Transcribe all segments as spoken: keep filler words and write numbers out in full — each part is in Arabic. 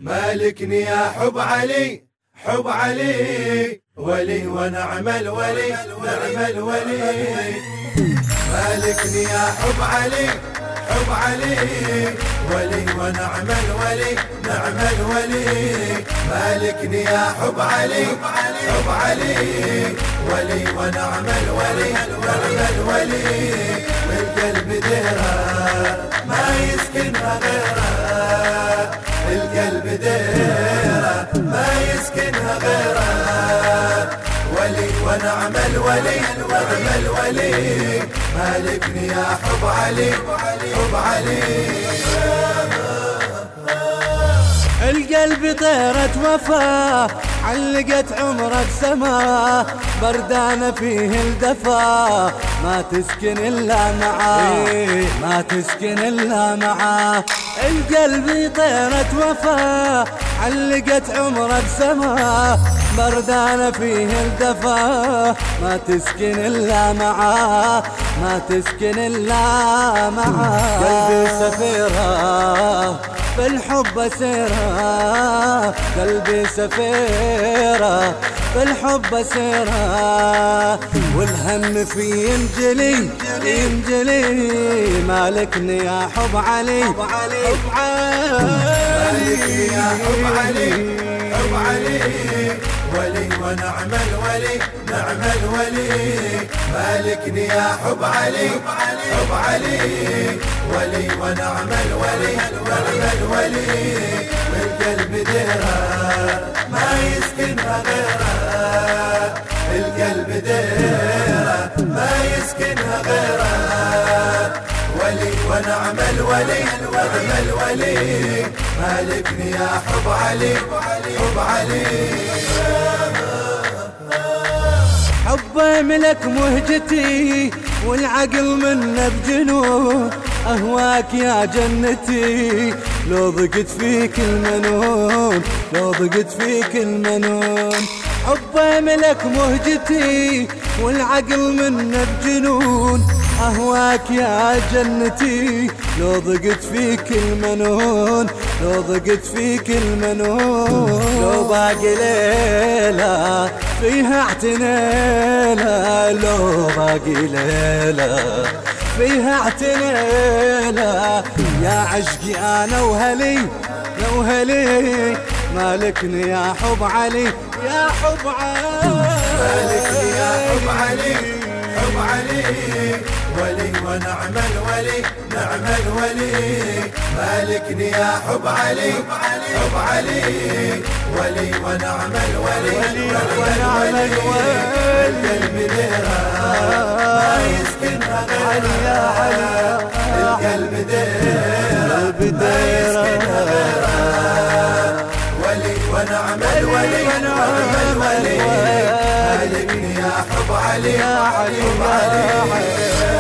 مالكني يا حب علي حب علي ولي ونعم الولي نعم الولي. مالكني يا حب علي حب علي ولي ونعم الولي نعم الولي. مالكني يا حب علي حب علي ولي ونعم الولي نعم الولي. والقلب ديره ما يسكنها غيره، القلب ديره ما يسكنها غيره. ولي ونعم الولي نعم الولي. مالكني يا حب علي حب علي. القلب طيرة وفا علقت عمرك سما، بردانة فيه الدفا ما تسكن إلا معاه ما تسكن إلا معاه. القلب طيرة وفا علقت عمرك سما، بردانة فيه الدفا ما تسكن إلا معاه ما تسكن إلا معاه. قلبي سفيرة في الحب أسيرة، قلبي سفيرة في الحب أسيرة. والهم في ينجلي ينجلي. مالكني يا حب علي حب علي. مالكني يا حب علي حب علي ولي ونعم الولي نعم الولي. مالكني يا حب علي حب علي ولي ونعم الولي نعم الولي. والقلب ديره ما يسكنها غيره، القلب ديره ما يسكنها غيره. ولي ونعم الولي نعم الولي. مالكني يا حب علي حب علي. حبي ملك مهجتي والعقل منه بجنون، أهواك يا جنتي لو ضقت فيك المنون لو ضقت فيك المنون. حبي ملك مهجتي والعقل منه بجنون، أهواك يا جنتي لو ضقت فيك المنون لو ضقت فيك المنون. لو باقي ليلة فيها اعتنيلة، لو باقي ليلة فيها اعتنيلة. يا عشقي أنا وهلي يا وهلي. مالكني يا حب علي يا حب علي. مالكني يا حب علي حب علي ولي ونعم الولي نعم الولي. مالكني يا حب علي حب علي ولي ونعم الولي نعم الولي. القلب ديره ما يسكنها غيره، القلب ديره ما يسكنها غيره. ولي ونعم الولي نعم الولي. مالكني يا حب علي حب علي.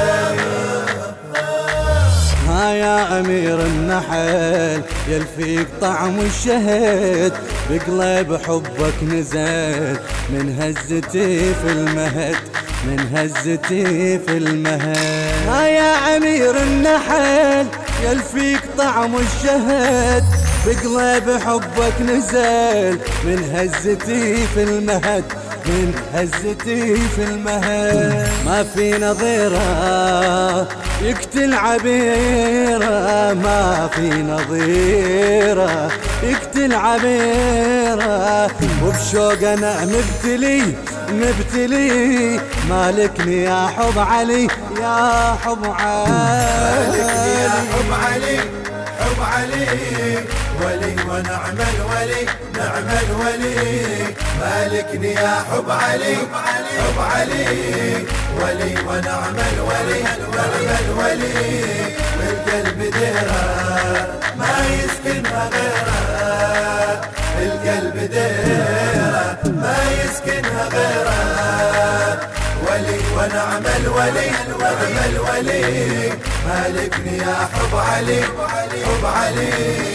ها يا أمير النحل يلفيك طعم الشهد، بقلب حبك نزل من هزتي في المهد من هزتي في المهد. ها يا أمير النحل يلفيك طعم الشهد، بقلب حبك نزل من هزتي في المهد من هزتي في المهد. ما في نظيره يقتل عبيره، ما في نظيره يقتل عبيره. وبشوق انا مبتلي مبتلي. مالكني يا حب علي يا حب علي. مالكني يا حب علي حب علي ولي ونعم الولي نعم الولي. مالكني يا حب علي حب علي ولي ونعم الولي نعم الولي. والقلب ديره ما يسكنها غيره، القلب ديره ما يسكنها غيره. ولي ونعم الولي نعم الولي. مالكني يا حب علي حب علي.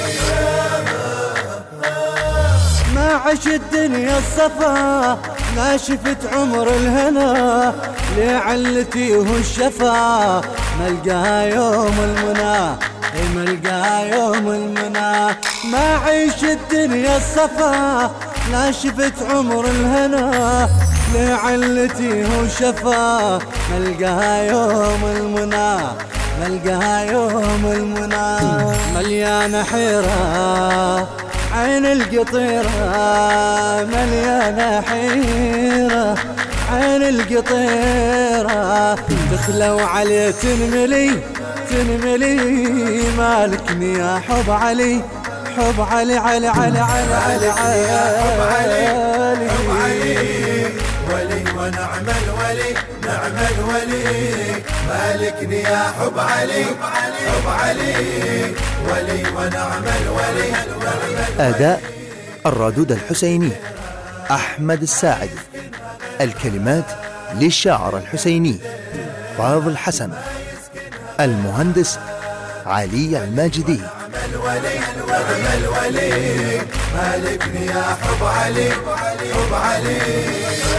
ما عش الدنيا الصفا ما شفت عمر الهنا، لعلتي هو الشفا ملقاها يوم المنى ملقى يوم المنى. ما عيش الدنيا الصفا لا شفت عمر الهنا، لعلتي هو شفا ملقى يوم المنى، ملقى يوم المنى. مليانة حيرة عين القطيرة، مليانة حيرة عين القطيرة، تخلو عليه تنملي تنملي. مالكني يا حب علي، حب علي علي علي علي علي علي حب علي حب علي ولي ونعم الولي نعم الولي. مالكني يا حب علي حب علي ولي ونعم الولي نعم الولي. أداء الردود الحسيني أحمد الساعدي، الكلمات للشاعر الحسيني فاضل حسن، المهندس علي الماجدي. الولي نعم الولي. مالكني يا حب علي حب علي.